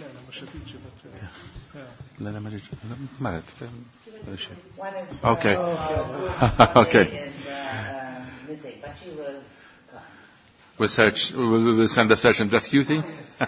Okay. Okay. We'll send a search and rescue team.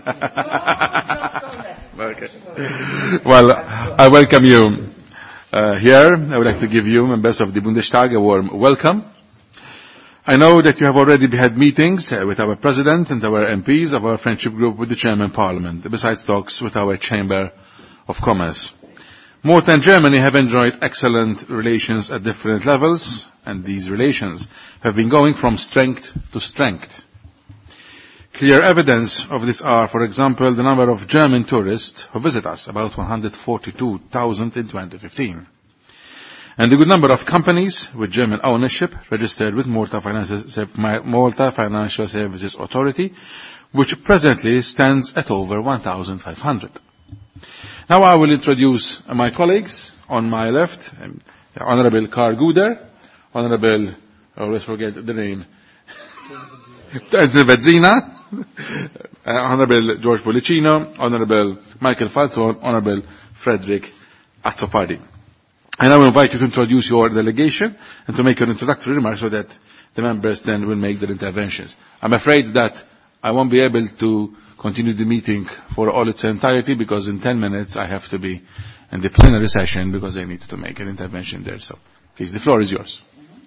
Okay. Well, I welcome you here. I would like to give you, members of the Bundestag, a warm welcome. I know that you have already had meetings with our President and our MPs of our friendship group with the German Parliament, besides talks with our Chamber of Commerce. Malta and Germany have enjoyed excellent relations at different levels, and these relations have been going from strength to strength. Clear evidence of this are, for example, the number of German tourists who visit us, about 142,000 in 2015. And the good number of companies with German ownership registered with Malta Financial Services Authority, which presently stands at over 1,500. Now I will introduce my colleagues. On my left, Honorable Karl Guder, Honorable, I always forget the name, Bezzina, Honorable George Policino, Honorable Michael Falzon, Honorable Frederick Azzopardi. And I will invite you to introduce your delegation and to make your introductory remarks so that the members then will make their interventions. I'm afraid that I won't be able to continue the meeting for all its entirety because in 10 minutes I have to be in the plenary session because I need to make an intervention there. So please, the floor is yours.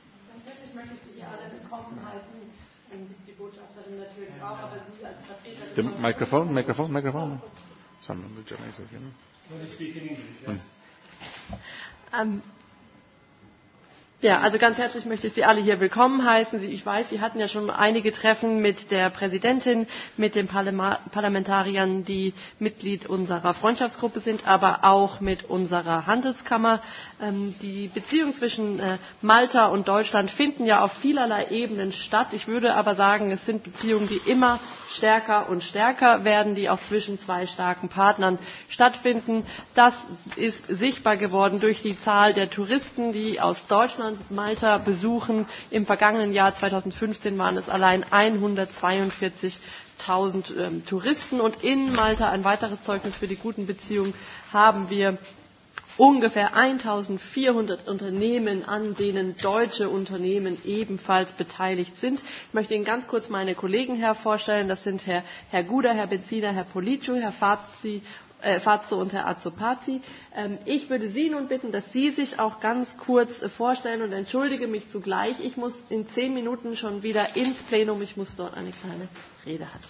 The microphone. Someone will join us, you know. Can you speak in English? Yes. Ja, also ganz herzlich möchte ich Sie alle hier willkommen heißen. Ich weiß, Sie hatten ja schon einige Treffen mit der Präsidentin, mit den Parlamentariern, die Mitglied unserer Freundschaftsgruppe sind, aber auch mit unserer Handelskammer. Die Beziehungen zwischen Malta und Deutschland finden ja auf vielerlei Ebenen statt. Ich würde aber sagen, es sind Beziehungen, die immer stärker und stärker werden, die auch zwischen zwei starken Partnern stattfinden. Das ist sichtbar geworden durch die Zahl der Touristen, die aus Deutschland Malta besuchen. Im vergangenen Jahr 2015 waren es allein 142.000 Touristen. Und in Malta, ein weiteres Zeugnis für die guten Beziehungen, haben wir ungefähr 1.400 Unternehmen, an denen deutsche Unternehmen ebenfalls beteiligt sind. Ich möchte Ihnen ganz kurz meine Kollegen vorstellen. Das sind Herr Guder, Herr Bezzina, Herr Policiu, Herr Fazzo und Herr Azzopardi. Ich würde Sie nun bitten, dass Sie sich auch ganz kurz vorstellen und entschuldige mich zugleich. Ich muss in 10 Minuten schon wieder ins Plenum. Ich muss dort eine kleine Rede halten.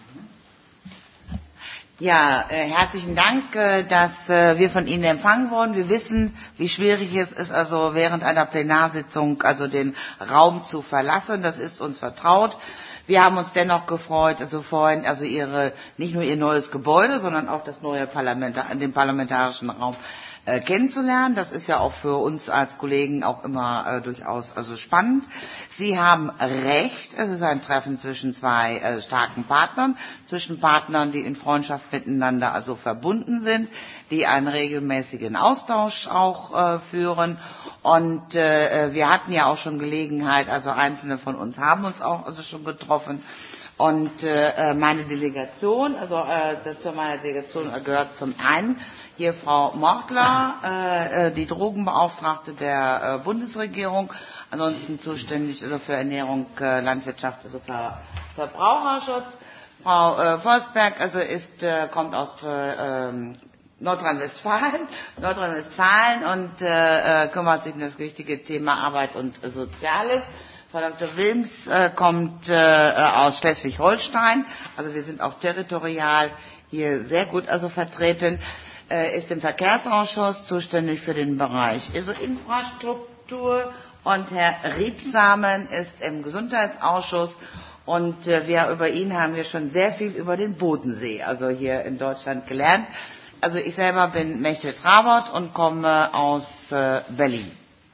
Ja, herzlichen Dank, dass wir von Ihnen empfangen wurden. Wir wissen, wie schwierig es ist, also während einer Plenarsitzung den Raum zu verlassen. Das ist uns vertraut. Wir haben uns dennoch gefreut, nicht nur Ihr neues Gebäude, sondern auch das neue den parlamentarischen Raum kennenzulernen. Das ist ja auch für uns als Kollegen auch immer durchaus spannend. Sie haben recht, es ist ein Treffen zwischen zwei starken Partnern, zwischen Partnern, die in Freundschaft miteinander verbunden sind, die einen regelmäßigen Austausch auch führen. Und wir hatten ja auch schon Gelegenheit, einzelne von uns haben uns auch schon getroffen. Und meine Delegation, zu meiner Delegation gehört zum einen hier Frau Mortler, die Drogenbeauftragte der Bundesregierung, ansonsten zuständig für Ernährung, Landwirtschaft, Verbraucherschutz. Frau Forsberg kommt aus Nordrhein-Westfalen und kümmert sich um das wichtige Thema Arbeit und Soziales. Frau Dr. Wilms kommt aus Schleswig-Holstein, wir sind auch territorial hier sehr gut vertreten, ist im Verkehrsausschuss zuständig für den Bereich Infrastruktur und Herr Riebsamen ist im Gesundheitsausschuss und über ihn haben wir schon sehr viel über den Bodensee, hier in Deutschland gelernt. Ich selber bin Mechthild Trabert und komme aus Berlin.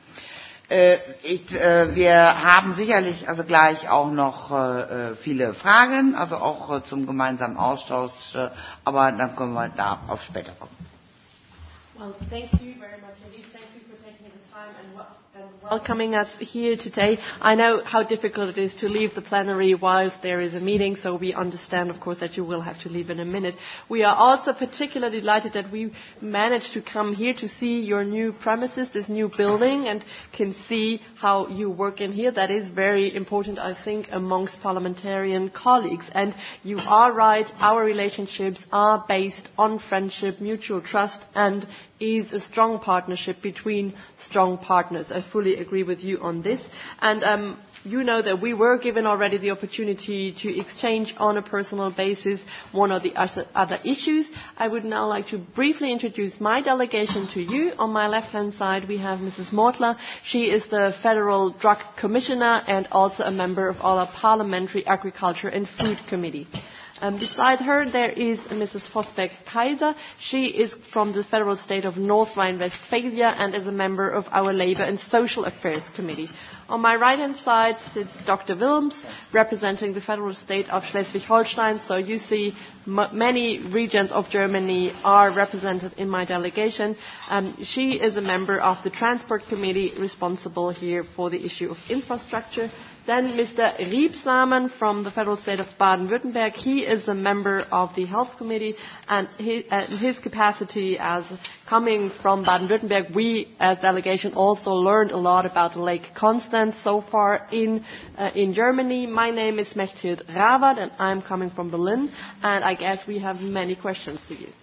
Wir haben sicherlich gleich auch noch viele Fragen, auch zum gemeinsamen Austausch, aber dann können wir da auf später kommen. Well, thank you very much indeed. Thank you for taking the time and welcoming us here today. I know how difficult it is to leave the plenary whilst there is a meeting, so we understand, of course, that you will have to leave in a minute. We are also particularly delighted that we managed to come here to see your new premises, this new building, and can see how you work in here. That is very important, I think, amongst parliamentarian colleagues. And you are right, our relationships are based on friendship, mutual trust, and is a strong partnership between strong partners. I fully agree with you on this. And you know that we were given already the opportunity to exchange on a personal basis one of the other issues. I would now like to briefly introduce my delegation to you. On my left-hand side, we have Mrs. Mortler. She is the Federal Drug Commissioner and also a member of our Parliamentary Agriculture and Food Committee. Beside her, there is Mrs. Vosbeck-Kaiser. She is from the federal state of North Rhine-Westphalia and is a member of our Labour and Social Affairs Committee. On my right-hand side sits Dr. Wilms, representing the federal state of Schleswig-Holstein. So you see many regions of Germany are represented in my delegation. She is a member of the Transport Committee responsible here for the issue of infrastructure. Then Mr. Riebsamen from the federal state of Baden-Württemberg. He is a member of the Health Committee, and in his capacity as coming from Baden-Württemberg, we as delegation also learned a lot about Lake Constance so far in Germany. My name is Mechthild Rawat, and I'm coming from Berlin, and I guess we have many questions to you.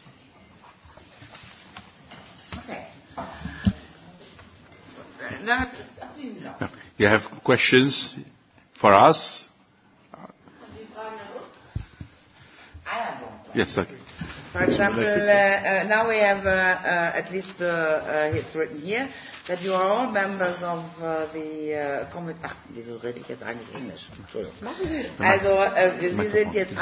Okay. You have questions for us? Yes, okay. For example, now we have at least it's written here that you are all members of the Committee. Ach, wieso rede ich jetzt eigentlich Englisch? Entschuldigung. Also, wir sind jetzt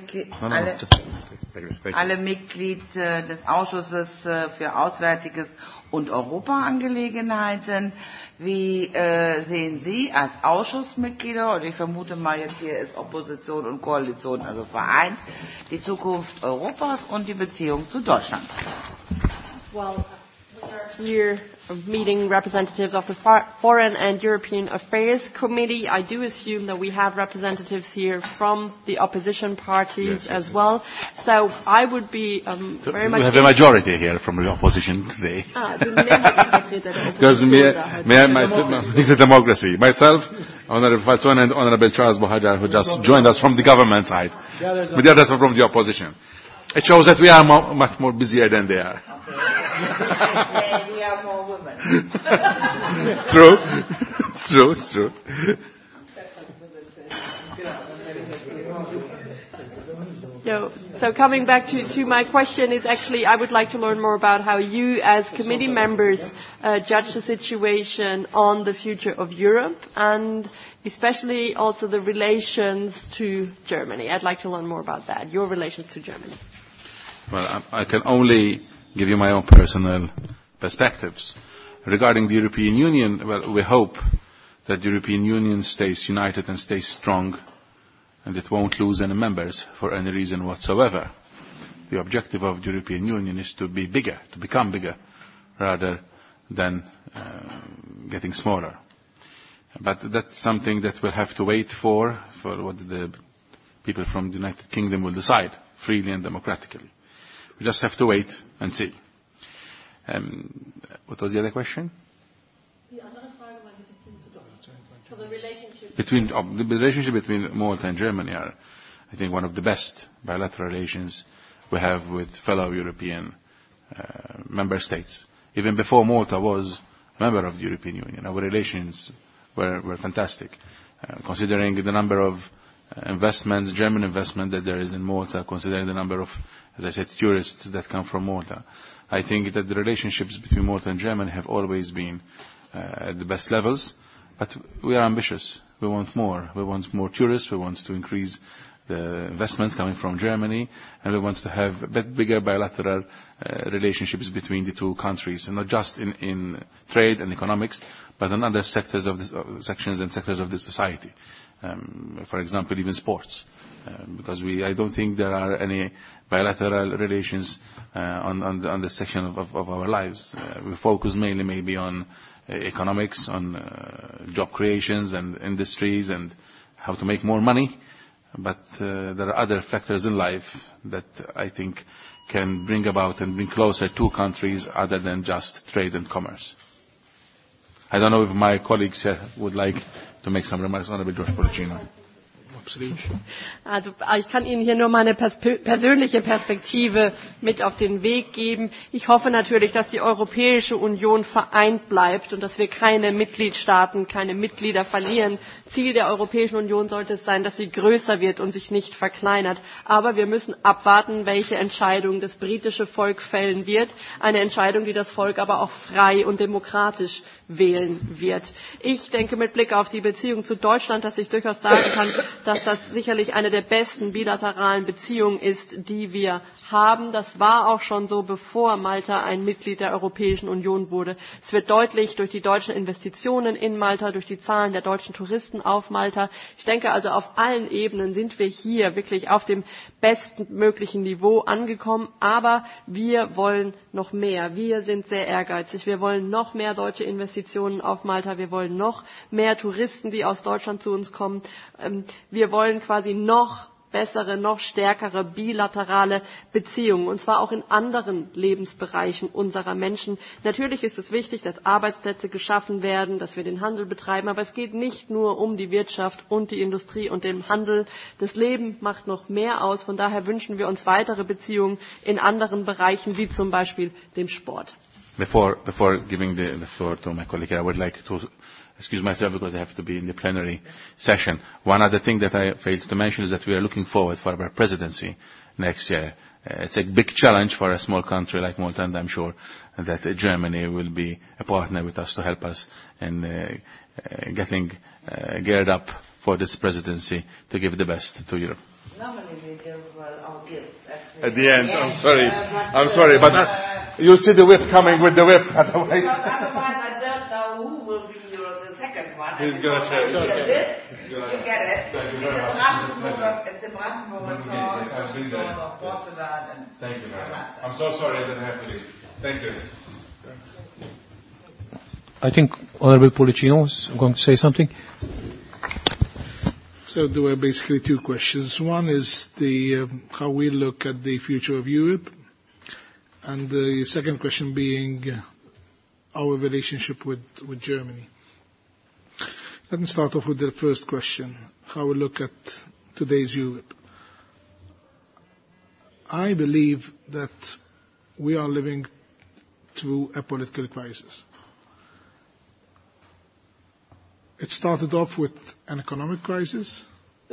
alle Mitglied des Ausschusses für Auswärtiges und Europaangelegenheiten. Wie sehen Sie als Ausschussmitglieder, und ich vermute mal jetzt hier ist Opposition und Koalition, also vereint, die Zukunft Europas und die Beziehung zu Deutschland? Well, we are here meeting representatives of the Foreign and European Affairs Committee. I do assume that we have representatives here from the opposition parties as well. So I would be very much... We have a majority here from the opposition today. Because it's a democracy. Myself, Honorable Falzon and Honorable Charles Bohajar, who just joined us from the government side. But the others are from the opposition. It shows that we are much more busier than they are. We are more women. It's true. It's true. It's true. So coming back to my question is actually I would like to learn more about how you as committee members judge the situation on the future of Europe and especially also the relations to Germany. I'd like to learn more about that, your relations to Germany. Well, I can only give you my own personal perspectives. Regarding the European Union, well, we hope that the European Union stays united and stays strong and it won't lose any members for any reason whatsoever. The objective of the European Union is to be bigger, to become bigger, rather than getting smaller. But that's something that we'll have to wait for what the people from the United Kingdom will decide, freely and democratically. We just have to wait and see. What was the other question? So the relationship the relationship between Malta and Germany are, I think, one of the best bilateral relations we have with fellow European member states. Even before Malta was a member of the European Union, our relations were fantastic. Considering the number of investments, German investment that there is in Malta, considering the number of, as I said, tourists that come from Malta, I think that the relationships between Malta and Germany have always been at the best levels. But we are ambitious. We want more. We want more tourists. We want to increase the investments coming from Germany, and we want to have a bit bigger bilateral relationships between the two countries, and not just in trade and economics, but in other sectors of sections and sectors of the society. For example, even sports. Because I don't think there are any bilateral relations on the section of our lives. We focus mainly maybe on economics, on job creations and industries and how to make more money. But there are other factors in life that I think can bring about and bring closer two countries other than just trade and commerce. I don't know if my colleagues here would like to make some remarks. Honorable George Policino. Also ich kann Ihnen hier nur meine persönliche Perspektive mit auf den Weg geben. Ich hoffe natürlich, dass die Europäische Union vereint bleibt und dass wir keine Mitgliedstaaten, keine Mitglieder verlieren. Ziel der Europäischen Union sollte es sein, dass sie größer wird und sich nicht verkleinert. Aber wir müssen abwarten, welche Entscheidung das britische Volk fällen wird. Eine Entscheidung, die das Volk aber auch frei und demokratisch wählen wird. Ich denke mit Blick auf die Beziehung zu Deutschland, dass ich durchaus sagen kann, dass das sicherlich eine der besten bilateralen Beziehungen ist, die wir haben. Das war auch schon so, bevor Malta ein Mitglied der Europäischen Union wurde. Es wird deutlich durch die deutschen Investitionen in Malta, durch die Zahlen der deutschen Touristen auf Malta. Ich denke also, auf allen Ebenen sind wir hier wirklich auf dem besten möglichen Niveau angekommen. Aber wir wollen noch mehr. Wir sind sehr ehrgeizig. Wir wollen noch mehr deutsche Investitionen auf Malta. Wir wollen noch mehr Touristen, die aus Deutschland zu uns kommen. Wir wollen quasi noch bessere, noch stärkere bilaterale Beziehungen, und zwar auch in anderen Lebensbereichen unserer Menschen. Natürlich ist es wichtig, dass Arbeitsplätze geschaffen werden, dass wir den Handel betreiben, aber es geht nicht nur um die Wirtschaft und die Industrie und den Handel. Das Leben macht noch mehr aus, von daher wünschen wir uns weitere Beziehungen in anderen Bereichen, wie zum Beispiel dem Sport. Before giving the floor to my colleague, I would like to excuse myself because I have to be in the plenary session. One other thing that I failed to mention is that we are looking forward for our presidency next year. It's a big challenge for a small country like Malta, and I'm sure that Germany will be a partner with us to help us in getting geared up for this presidency to give the best to Europe. Normally we give our gifts At the end, I'm sorry, but you see the whip coming with the whip. Otherwise, I don't know who will be the second one. He's going to share it. You get it. It's the Brandenburger Tor, Thank you very much. I'm so sorry that I have to leave. Thank you. I think Honorable Policino is going to say something. So there were basically two questions. One is how we look at the future of Europe, and the second question being our relationship with Germany. Let me start off with the first question, how we look at today's Europe. I believe that we are living through a political crisis. It started off with an economic crisis.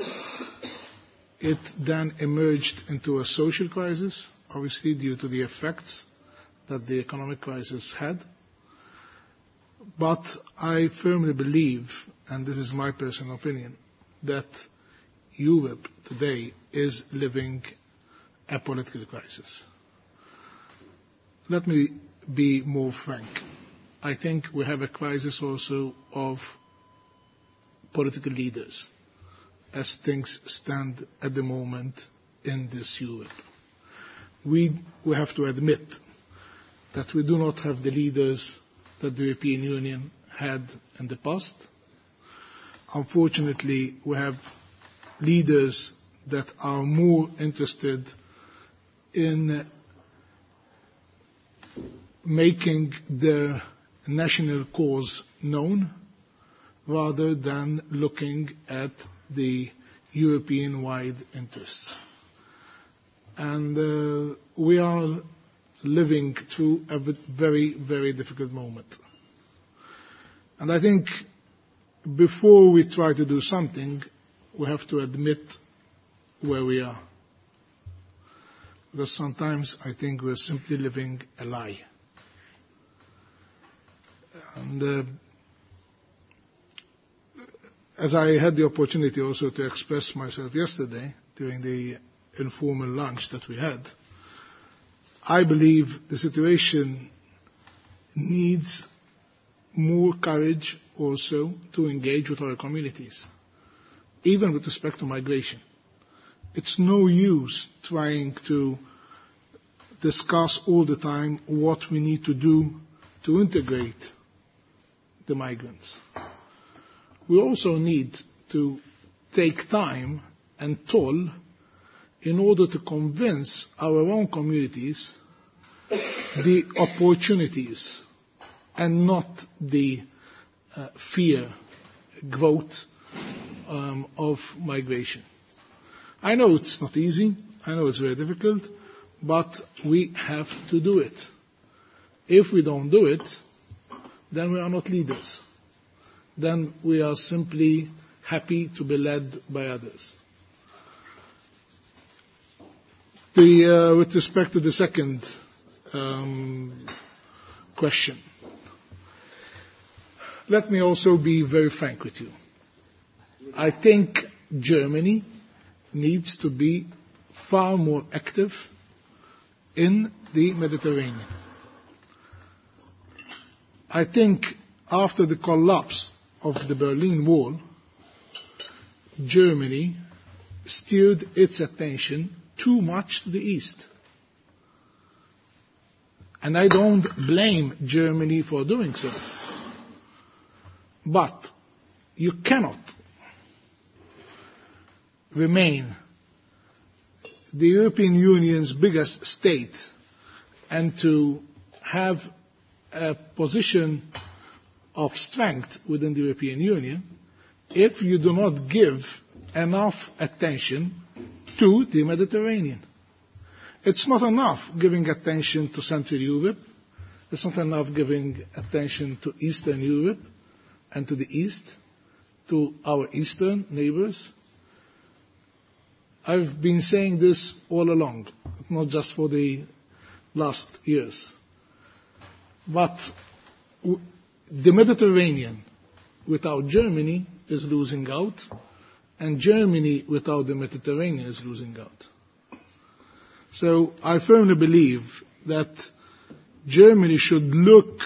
It then emerged into a social crisis, obviously due to the effects that the economic crisis had. But I firmly believe, and this is my personal opinion, that Europe today is living a political crisis. Let me be more frank. I think we have a crisis also of political leaders as things stand at the moment in this Europe. We have to admit that we do not have the leaders that the European Union had in the past. Unfortunately, we have leaders that are more interested in making their national cause known rather than looking at the European-wide interests. And we are living through a very, very difficult moment. And I think before we try to do something, we have to admit where we are. Because sometimes I think we're simply living a lie. And as I had the opportunity also to express myself yesterday during the informal lunch that we had, I believe the situation needs more courage also to engage with our communities. even with respect to migration. It's no use trying to discuss all the time what we need to do to integrate the migrants. We also need to take time and toll in order to convince our own communities the opportunities and not the fear growth of migration. I know it's not easy, I know it's very difficult, but we have to do it. If we don't do it, then we are not leaders. Then we are simply happy to be led by others. With respect to the second question, let me also be very frank with you. I think Germany needs to be far more active in the Mediterranean. I think after the collapse of the Berlin Wall, Germany steered its attention too much to the east. And I don't blame Germany for doing so. But you cannot remain the European Union's biggest state and to have a position of strength within the European Union if you do not give enough attention to the Mediterranean. It's not enough giving attention to Central Europe. It's not enough giving attention to Eastern Europe and to the East, to our Eastern neighbors. I've been saying this all along, not just for the last years. But the Mediterranean without Germany is losing out, and Germany without the Mediterranean is losing out. So I firmly believe that Germany should look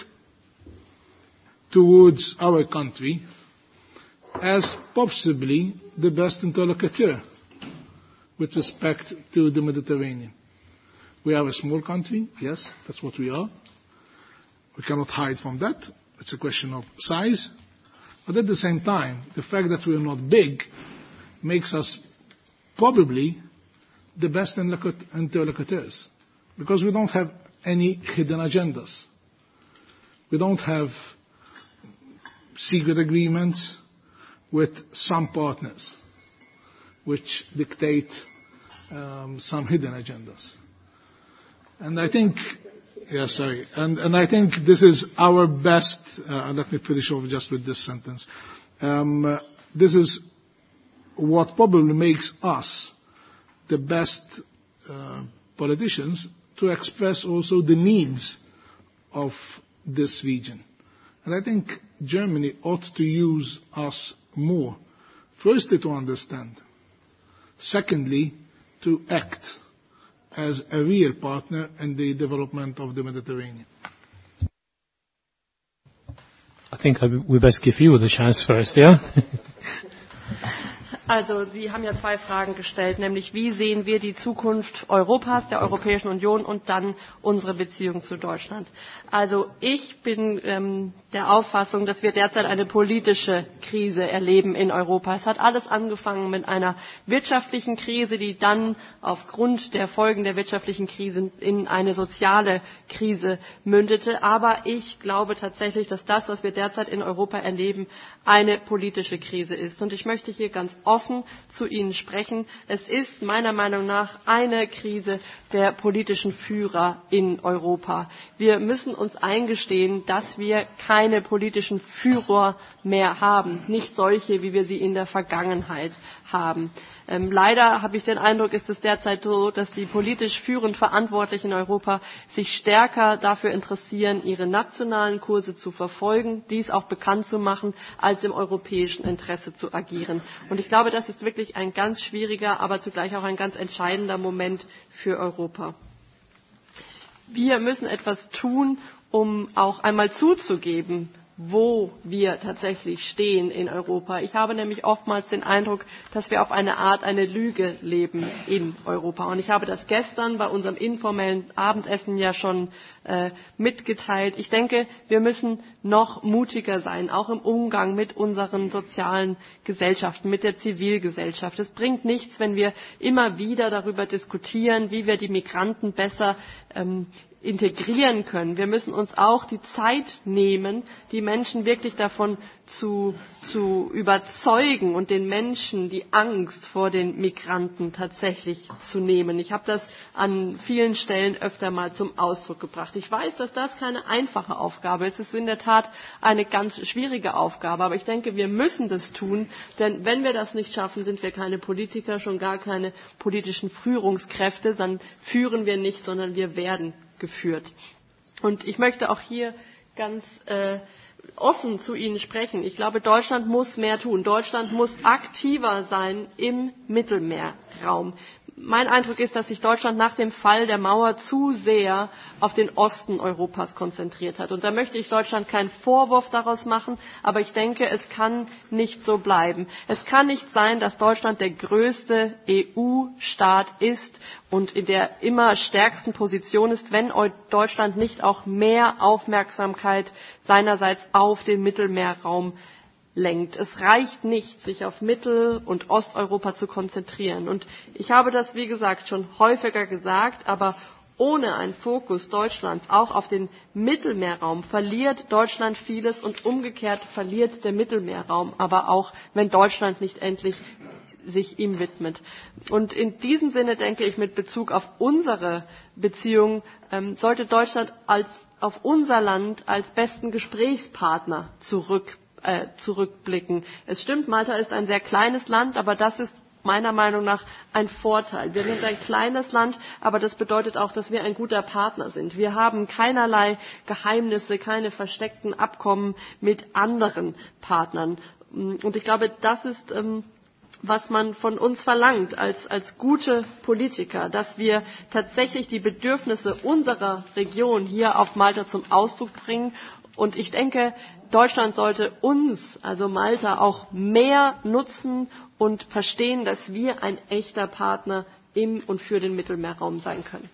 towards our country as possibly the best interlocutor with respect to the Mediterranean. We are a small country, yes, that's what we are. We cannot hide from that. It's a question of size. But at the same time, the fact that we are not big makes us probably the best interlocutors, because we don't have any hidden agendas. We don't have secret agreements with some partners which dictate some hidden agendas. And I think, and I think this is our best, let me finish off just with this sentence. This is what probably makes us the best politicians to express also the needs of this region. And I think Germany ought to use us more. Firstly, to understand. Secondly, to act as a real partner in the development of the Mediterranean. I think we best give you the chance first, yeah? Also, Sie haben ja zwei Fragen gestellt, nämlich wie sehen wir die Zukunft Europas, der Europäischen Union und dann unsere Beziehung zu Deutschland. Also ich bin der Auffassung, dass wir derzeit eine politische Krise erleben in Europa. Es hat alles angefangen mit einer wirtschaftlichen Krise, die dann aufgrund der Folgen der wirtschaftlichen Krise in eine soziale Krise mündete. Aber ich glaube tatsächlich, dass das, was wir derzeit in Europa erleben, eine politische Krise ist. Und ich möchte hier ganz offen zu Ihnen sprechen. Es ist meiner Meinung nach eine Krise der politischen Führer in Europa. Wir müssen uns eingestehen, dass wir keine politischen Führer mehr haben. Nicht solche, wie wir sie in der Vergangenheit haben. Leider habe ich den Eindruck, ist es derzeit so, dass die politisch führend Verantwortlichen in Europa sich stärker dafür interessieren, ihre nationalen Kurse zu verfolgen, dies auch bekannt zu machen, als im europäischen Interesse zu agieren. Und ich glaube, das ist wirklich ein ganz schwieriger, aber zugleich auch ein ganz entscheidender Moment für Europa. Wir müssen etwas tun, um auch einmal zuzugeben, wo wir tatsächlich stehen in Europa. Ich habe nämlich oftmals den Eindruck, dass wir auf eine Lüge leben in Europa. Und ich habe das gestern bei unserem informellen Abendessen ja schon mitgeteilt. Ich denke, wir müssen noch mutiger sein, auch im Umgang mit unseren sozialen Gesellschaften, mit der Zivilgesellschaft. Es bringt nichts, wenn wir immer wieder darüber diskutieren, wie wir die Migranten besser integrieren können. Wir müssen uns auch die Zeit nehmen, die Menschen wirklich davon zu überzeugen und den Menschen die Angst vor den Migranten tatsächlich zu nehmen. Ich habe das an vielen Stellen öfter mal zum Ausdruck gebracht. Ich weiß, dass das keine einfache Aufgabe ist. Es ist in der Tat eine ganz schwierige Aufgabe. Aber ich denke, wir müssen das tun, denn wenn wir das nicht schaffen, sind wir keine Politiker, schon gar keine politischen Führungskräfte. Dann führen wir nicht, sondern wir werden geführt. Und ich möchte auch hier ganz offen zu Ihnen sprechen. Ich glaube, Deutschland muss mehr tun. Deutschland muss aktiver sein im Mittelmeerraum. Mein Eindruck ist, dass sich Deutschland nach dem Fall der Mauer zu sehr auf den Osten Europas konzentriert hat. Und da möchte ich Deutschland keinen Vorwurf daraus machen, aber ich denke, es kann nicht so bleiben. Es kann nicht sein, dass Deutschland der größte EU-Staat ist und in der immer stärksten Position ist, wenn Deutschland nicht auch mehr Aufmerksamkeit seinerseits auf den Mittelmeerraum lenkt. Es reicht nicht, sich auf Mittel- und Osteuropa zu konzentrieren. Und ich habe das, wie gesagt, schon häufiger gesagt, aber ohne einen Fokus Deutschlands auch auf den Mittelmeerraum verliert Deutschland vieles und umgekehrt verliert der Mittelmeerraum aber auch, wenn Deutschland nicht endlich sich ihm widmet. Und in diesem Sinne denke ich, mit Bezug auf unsere Beziehungen sollte Deutschland auf unser Land als besten Gesprächspartner zurückblicken. Es stimmt, Malta ist ein sehr kleines Land, aber das ist meiner Meinung nach ein Vorteil. Wir sind ein kleines Land, aber das bedeutet auch, dass wir ein guter Partner sind. Wir haben keinerlei Geheimnisse, keine versteckten Abkommen mit anderen Partnern. Und ich glaube, das ist was man von uns verlangt als gute Politiker, dass wir tatsächlich die Bedürfnisse unserer Region hier auf Malta zum Ausdruck bringen. Und ich denke, Deutschland sollte uns, also Malta, auch mehr nutzen und verstehen, dass wir ein echter Partner im und für den Mittelmeerraum sein können.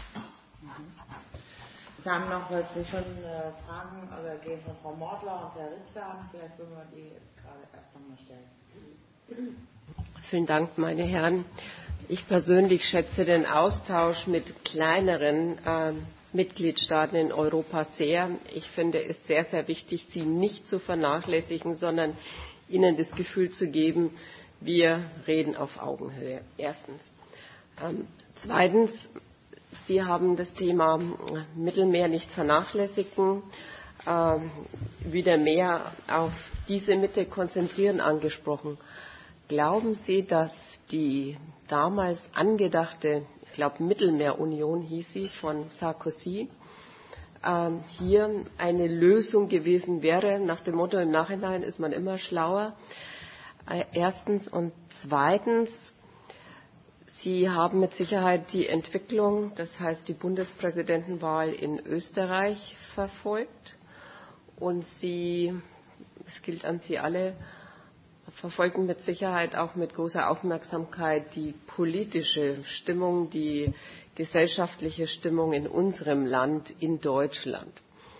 Es haben noch heute schon Fragen gehen von Frau Mordler und Herr Ritzer. Vielleicht würden wir die jetzt gerade erst einmal stellen. Vielen Dank, meine Herren. Ich persönlich schätze den Austausch mit kleineren Mitgliedstaaten in Europa sehr. Ich finde es sehr, sehr wichtig, sie nicht zu vernachlässigen, sondern ihnen das Gefühl zu geben, wir reden auf Augenhöhe. Erstens. Zweitens, Sie haben das Thema Mittelmeer nicht vernachlässigen, wieder mehr auf diese Mitte konzentrieren angesprochen. Glauben Sie, dass die damals angedachte, ich glaube Mittelmeerunion hieß sie, von Sarkozy, hier eine Lösung gewesen wäre, nach dem Motto, im Nachhinein ist man immer schlauer? Erstens. Und zweitens, Sie haben mit Sicherheit die Entwicklung, das heißt die Bundespräsidentenwahl in Österreich verfolgt. Und Sie, es gilt an Sie alle, verfolgen mit Sicherheit auch mit großer Aufmerksamkeit die politische Stimmung, die gesellschaftliche Stimmung in unserem Land, in Deutschland.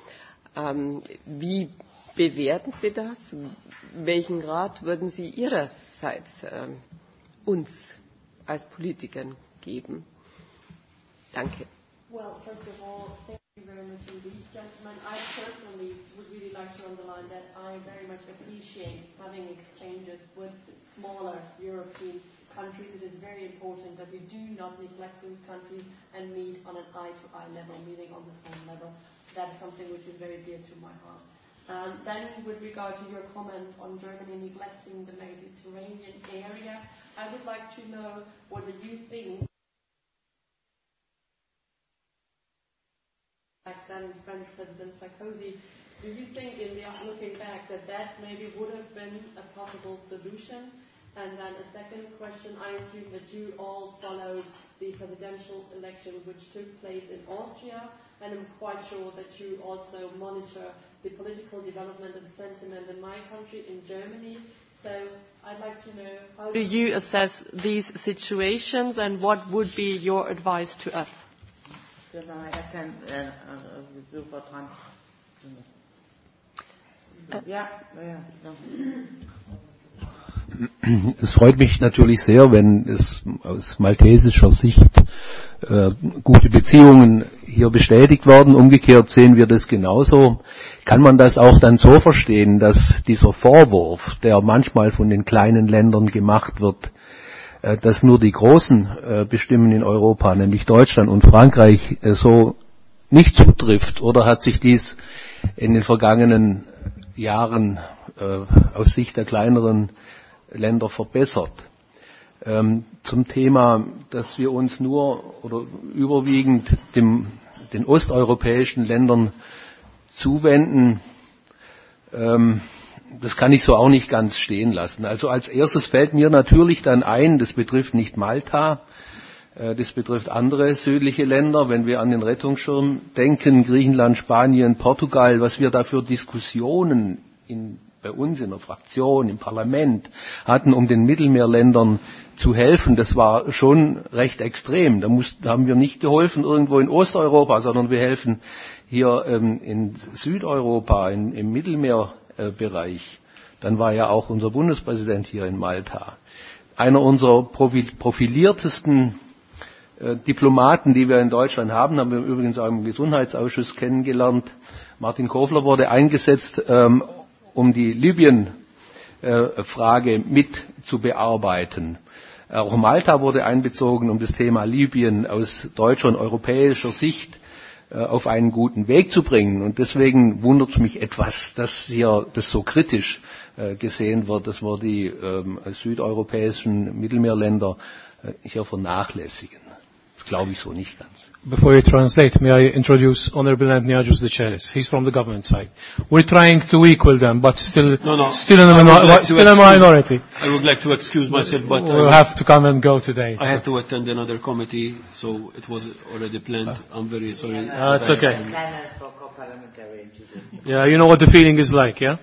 Wie bewerten Sie das? Welchen Rat würden Sie Ihrerseits uns als Politikern geben? Danke. Well, first of all, thank you very much indeed, gentlemen. I personally would really like to underline that I very much appreciate having exchanges with smaller European countries. It is very important that we do not neglect those countries and meet on an eye-to-eye level, meeting on the same level. That is something which is very dear to my heart. Then, with regard to your comment on Germany neglecting the Mediterranean area, I would like to know whether you think back then French President Sarkozy, do you think in looking back that maybe would have been a possible solution? And then a second question, I assume that you all followed the presidential election which took place in Austria, and I'm quite sure that you also monitor the political development and sentiment in my country, in Germany. So I'd like to know, how do you assess these situations and what would be your advice to us? Es freut mich natürlich sehr, wenn es aus maltesischer Sicht gute Beziehungen hier bestätigt werden. Umgekehrt sehen wir das genauso. Kann man das auch dann so verstehen, dass dieser Vorwurf, der manchmal von den kleinen Ländern gemacht wird, dass nur die Großen bestimmen in Europa, nämlich Deutschland und Frankreich, so nicht zutrifft? Oder hat sich dies in den vergangenen Jahren aus Sicht der kleineren Länder verbessert? Zum Thema, dass wir uns nur oder überwiegend den osteuropäischen Ländern zuwenden, das kann ich so auch nicht ganz stehen lassen. Also als erstes fällt mir natürlich dann ein, das betrifft nicht Malta, das betrifft andere südliche Länder, wenn wir an den Rettungsschirm denken, Griechenland, Spanien, Portugal, was wir da für Diskussionen bei uns in der Fraktion, im Parlament hatten, um den Mittelmeerländern zu helfen, das war schon recht extrem. Da haben wir nicht geholfen irgendwo in Osteuropa, sondern wir helfen hier in Südeuropa, im Mittelmeerbereich. Dann war ja auch unser Bundespräsident hier in Malta. Einer unserer profiliertesten Diplomaten, die wir in Deutschland haben wir übrigens auch im Gesundheitsausschuss kennengelernt. Martin Kofler wurde eingesetzt, um die Libyen-Frage mit zu bearbeiten. Auch Malta wurde einbezogen, um das Thema Libyen aus deutscher und europäischer Sicht auf einen guten Weg zu bringen. Und deswegen wundert es mich etwas, dass hier das so kritisch gesehen wird, dass wir die südeuropäischen Mittelmeerländer hier vernachlässigen. Das glaube ich so nicht ganz. Before you translate, may I introduce Honorable Anthony Ajus the Chairless. He's from the government side. We're trying to equal them, but still a minority. I would like to excuse myself, but we'll have to come and go today. I have to attend another committee, so it was already planned. I'm very sorry. It's okay. Yeah, you know what the feeling is like, yeah?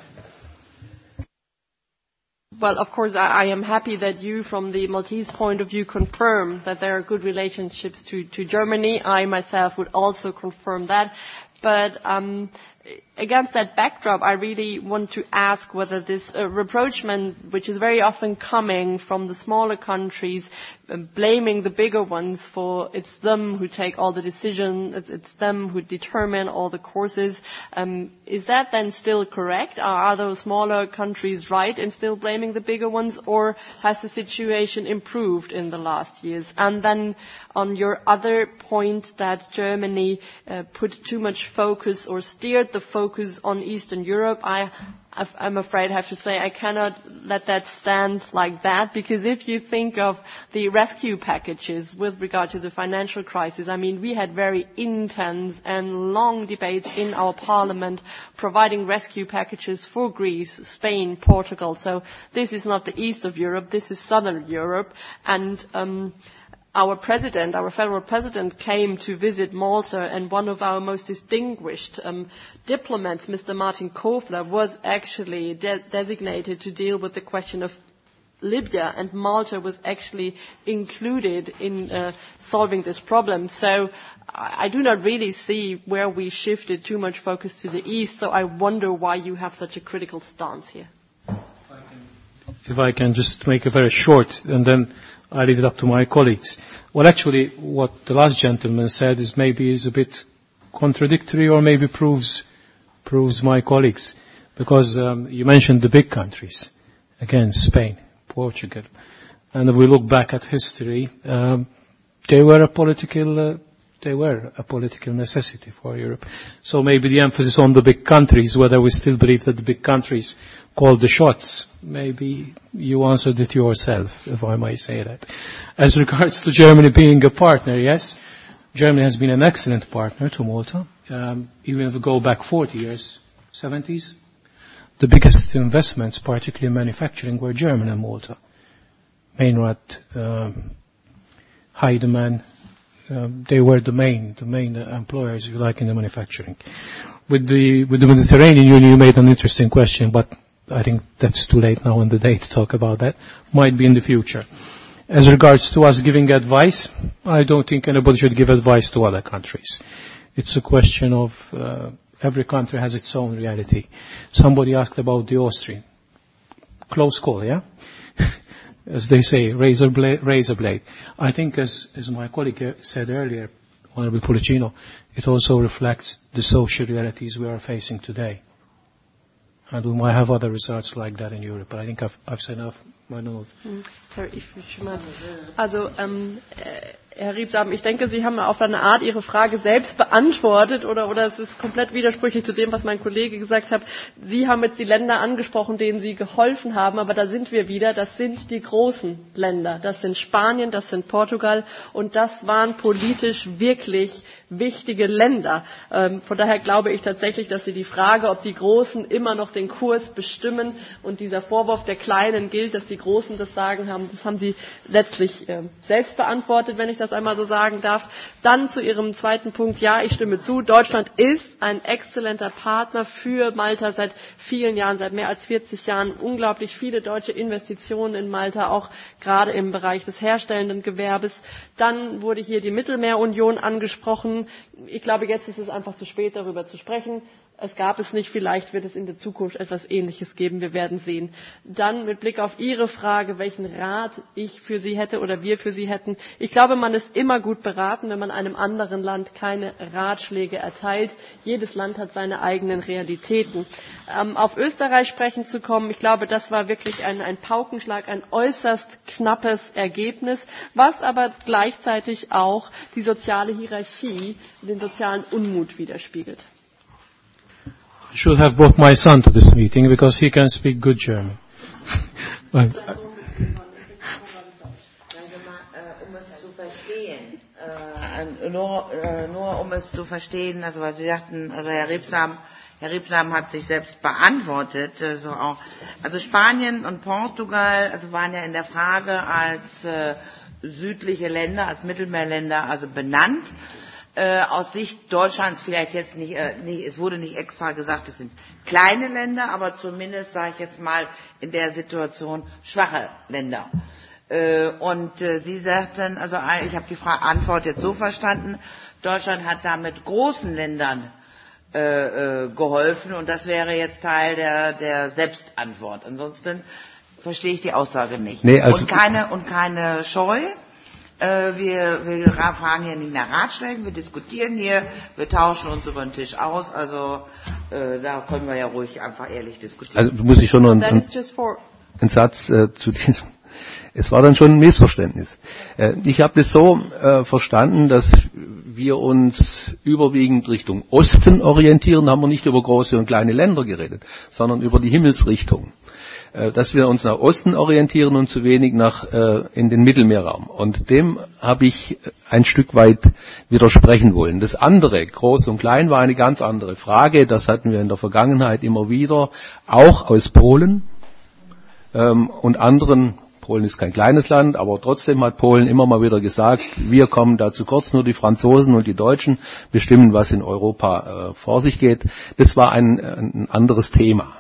Well, of course, I am happy that you, from the Maltese point of view, confirm that there are good relationships to Germany. I myself would also confirm that. But against that backdrop, I really want to ask whether this rapprochement, which is very often coming from the smaller countries, blaming the bigger ones for it's them who take all the decisions, it's them who determine all the courses, is that then still correct? Are those smaller countries right in still blaming the bigger ones, or has the situation improved in the last years? And then on your other point that Germany put too much focus or steered the focus on Eastern Europe, I'm afraid I have to say I cannot let that stand like that, because if you think of the rescue packages with regard to the financial crisis, I mean, we had very intense and long debates in our parliament providing rescue packages for Greece, Spain, Portugal. So this is not the east of Europe, this is southern Europe. And our federal president came to visit Malta, and one of our most distinguished diplomats, Mr. Martin Kofler, was actually designated to deal with the question of Libya, and Malta was actually included in solving this problem. So I do not really see where we shifted too much focus to the east, so I wonder why you have such a critical stance here. If I can just make it very short, and then I leave it up to my colleagues. Well, actually, what the last gentleman said is a bit contradictory, or maybe proves my colleagues, because you mentioned the big countries, again, Spain, Portugal, and if we look back at history, they were a political necessity for Europe. So maybe the emphasis on the big countries, whether we still believe that the big countries call the shots, maybe you answered it yourself, if I might say that. As regards to Germany being a partner, yes, Germany has been an excellent partner to Malta, even if we go back 40 years, 70s. the biggest investments, particularly in manufacturing, were Germany and Malta. Mainrad, Heidemann, they were the main employers, if you like, in the manufacturing. With the Mediterranean Union, you made an interesting question, but I think that's too late now in the day to talk about that. Might be in the future. As regards to us giving advice, I don't think anybody should give advice to other countries. It's a question of every country has its own reality. Somebody asked about the Austrian. Close call, yeah? As they say, razor blade. I think as my colleague said earlier, Honorable Policino, it also reflects the social realities we are facing today. And we might have other results like that in Europe, but I think I've said enough. Sorry, also, Herr Riebsam, ich denke, Sie haben auf eine Art Ihre Frage selbst beantwortet oder es ist komplett widersprüchlich zu dem, was mein Kollege gesagt hat. Sie haben jetzt die Länder angesprochen, denen Sie geholfen haben, aber da sind wir wieder, das sind die großen Länder. Das sind Spanien, das sind Portugal und das waren politisch wirklich wichtige Länder. Von daher glaube ich tatsächlich, dass Sie die Frage, ob die Großen immer noch den Kurs bestimmen und dieser Vorwurf der Kleinen gilt, dass die Großen das Sagen haben, das haben Sie letztlich selbst beantwortet, wenn ich das einmal so sagen darf. Dann zu Ihrem zweiten Punkt, ja, ich stimme zu, Deutschland ist ein exzellenter Partner für Malta seit vielen Jahren, seit mehr als 40 Jahren. Unglaublich viele deutsche Investitionen in Malta, auch gerade im Bereich des herstellenden Gewerbes. Dann wurde hier die Mittelmeerunion angesprochen. Ich glaube, jetzt ist es einfach zu spät, darüber zu sprechen. Es gab es nicht, vielleicht wird es in der Zukunft etwas Ähnliches geben, wir werden sehen. Dann mit Blick auf Ihre Frage, welchen Rat ich für Sie hätte oder wir für Sie hätten. Ich glaube, man ist immer gut beraten, wenn man einem anderen Land keine Ratschläge erteilt. Jedes Land hat seine eigenen Realitäten. Auf Österreich sprechen zu kommen, ich glaube, das war wirklich ein Paukenschlag, ein äußerst knappes Ergebnis, was aber gleichzeitig auch die soziale Hierarchie, den sozialen Unmut widerspiegelt. I should have brought my son to this meeting because he can speak good German. Nur um es zu verstehen, also weil Sie sagten, also Herr Riebsam hat sich selbst beantwortet, also Spanien und Portugal, also waren ja in der Frage als südliche Länder, als Mittelmeerländer, also benannt. Aus Sicht Deutschlands vielleicht jetzt nicht, es wurde nicht extra gesagt, es sind kleine Länder, aber zumindest, sage ich jetzt mal, in der Situation schwache Länder. Und Sie sagten, also ich habe die Antwort jetzt so verstanden, Deutschland hat da mit großen Ländern geholfen und das wäre jetzt Teil der Selbstantwort. Ansonsten verstehe ich die Aussage nicht. Nee, also und keine Scheu. Wir fragen hier nicht nach Ratschlägen, wir diskutieren hier, wir tauschen uns über den Tisch aus, also da können wir ja ruhig einfach ehrlich diskutieren. Also muss ich schon noch einen Satz zu diesem. Es war dann schon ein Missverständnis. Ich habe das so verstanden, dass wir uns überwiegend Richtung Osten orientieren, haben wir nicht über große und kleine Länder geredet, sondern über die Himmelsrichtung. Dass wir uns nach Osten orientieren und zu wenig in den Mittelmeerraum. Und dem habe ich ein Stück weit widersprechen wollen. Das andere, groß und klein, war eine ganz andere Frage. Das hatten wir in der Vergangenheit immer wieder, auch aus Polen und anderen. Polen ist kein kleines Land, aber trotzdem hat Polen immer mal wieder gesagt, wir kommen da zu kurz, nur die Franzosen und die Deutschen bestimmen, was in Europa vor sich geht. Das war ein anderes Thema.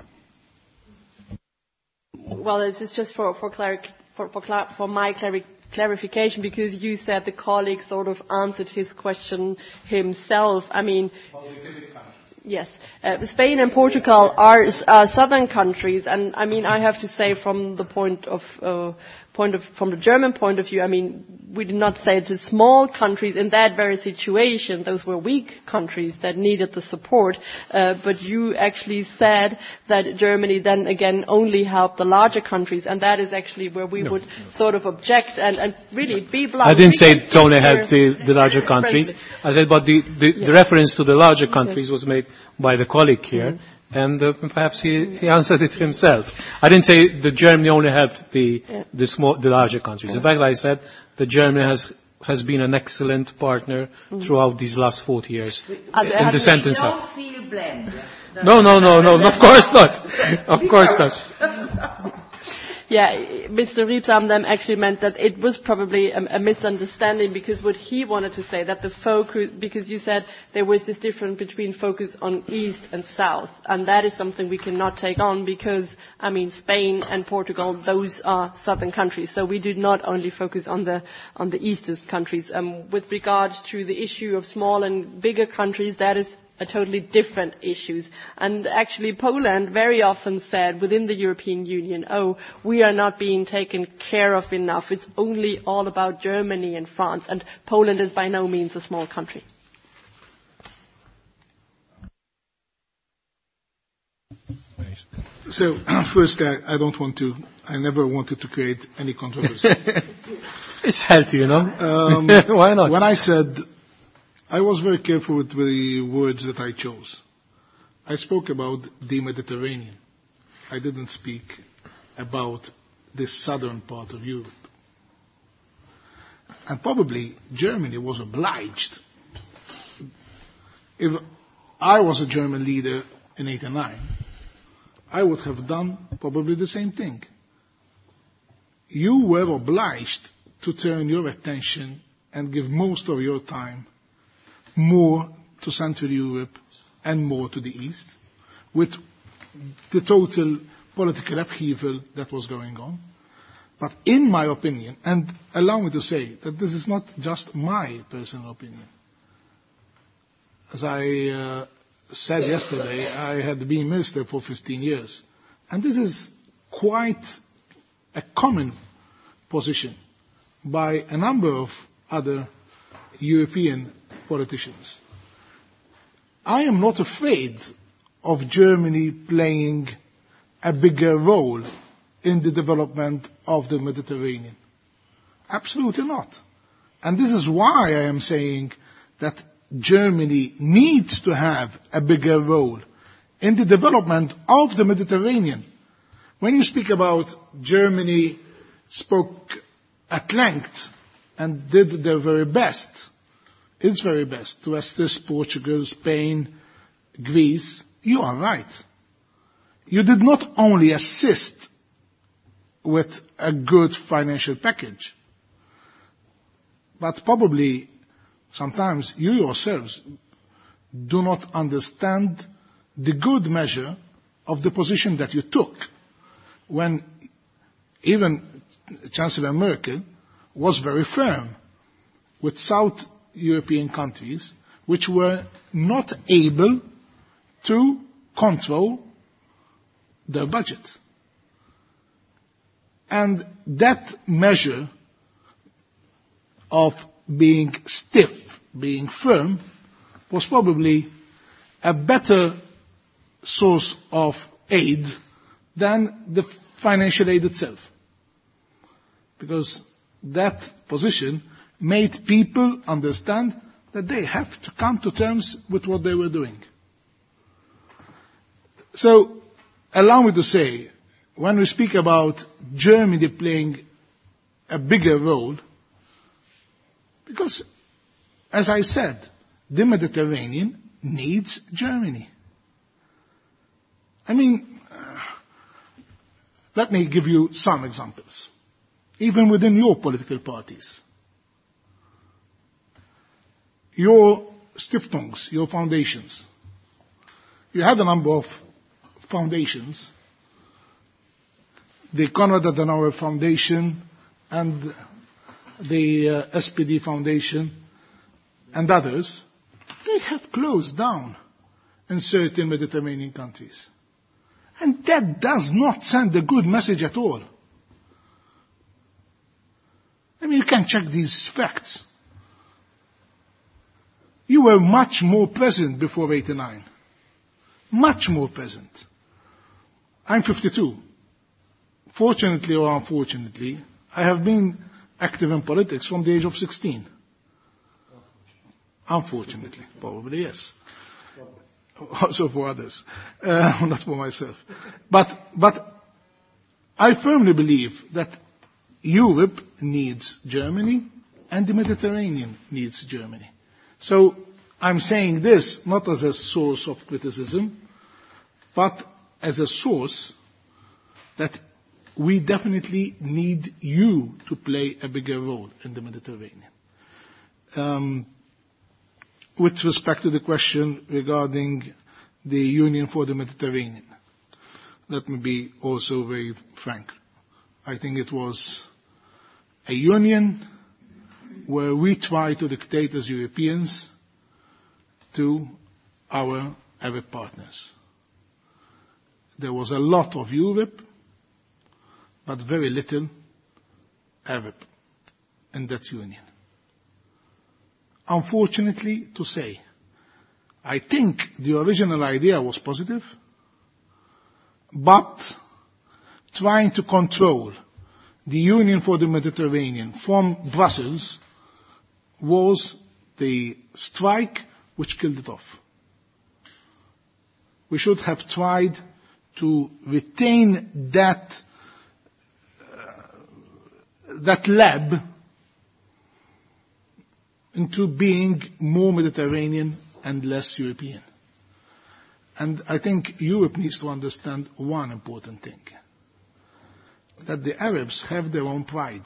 Well, this is just for my clarification, because you said the colleague sort of answered his question himself. I mean, yes, Spain and Portugal are southern countries, and I mean, I have to say from the from the German point of view, I mean, we did not say it's a small countries in that very situation. Those were weak countries that needed the support. But you actually said that Germany then again only helped the larger countries, and that is actually where we would sort of object and really be blunt. I didn't say it only helped the larger countries. I said, but the reference to the larger countries was made by the colleague here. And perhaps he answered it himself. I didn't say that Germany only helped the larger countries. In fact, I said that Germany has been an excellent partner throughout these last 40 years. In the sentence. No, of course not. Of course not. Yeah, Mr. Riepsam actually meant that it was probably a misunderstanding, because what he wanted to say, that the focus, because you said there was this difference between focus on east and south, and that is something we cannot take on, because, I mean, Spain and Portugal, those are southern countries, so we do not only focus on the eastern countries. With regard to the issue of small and bigger countries, that is a totally different issues. And actually Poland very often said within the European Union, we are not being taken care of enough. It's only all about Germany and France. And Poland is by no means a small country. So, first, I never wanted to create any controversy. It's healthy, you know. Why not? When I said, I was very careful with the words that I chose. I spoke about the Mediterranean. I didn't speak about the southern part of Europe. And probably Germany was obliged. If I was a German leader in 1989, I would have done probably the same thing. You were obliged to turn your attention and give most of your time more to Central Europe and more to the East, with the total political upheaval that was going on. But in my opinion, and allow me to say that this is not just my personal opinion. As I said yesterday, I had been minister for 15 years. And this is quite a common position by a number of other European politicians. I am not afraid of Germany playing a bigger role in the development of the Mediterranean. Absolutely not. And this is why I am saying that Germany needs to have a bigger role in the development of the Mediterranean. When you speak about Germany spoke at length and did their very best, its very best, to assist Portugal, Spain, Greece, you are right. You did not only assist with a good financial package, but probably sometimes you yourselves do not understand the good measure of the position that you took when even Chancellor Merkel was very firm with South European countries which were not able to control their budget. And that measure of being stiff, being firm, was probably a better source of aid than the financial aid itself. Because that position made people understand that they have to come to terms with what they were doing. So, allow me to say, when we speak about Germany playing a bigger role, because, as I said, the Mediterranean needs Germany. I mean, let me give you some examples. Even within your political parties. Your Stiftungs, your foundations. You had a number of foundations. The Konrad Adenauer Foundation and the SPD Foundation and others, they have closed down in certain Mediterranean countries. And that does not send a good message at all. I mean, you can check these facts. You were much more present before 89. Much more present. I'm 52. Fortunately or unfortunately, I have been active in politics from the age of 16. Unfortunately, probably yes. Also for others, not for myself. But I firmly believe that Europe needs Germany and the Mediterranean needs Germany. So I'm saying this not as a source of criticism, but as a source that we definitely need you to play a bigger role in the Mediterranean. With respect to the question regarding the Union for the Mediterranean, let me be also very frank. I think it was a union where we try to dictate as Europeans to our Arab partners. There was a lot of Europe, but very little Arab in that union. Unfortunately to say, I think the original idea was positive, but trying to control the Union for the Mediterranean from Brussels was the strike which killed it off. We should have tried to retain that lab into being more Mediterranean and less European. And I think Europe needs to understand one important thing, that the Arabs have their own pride.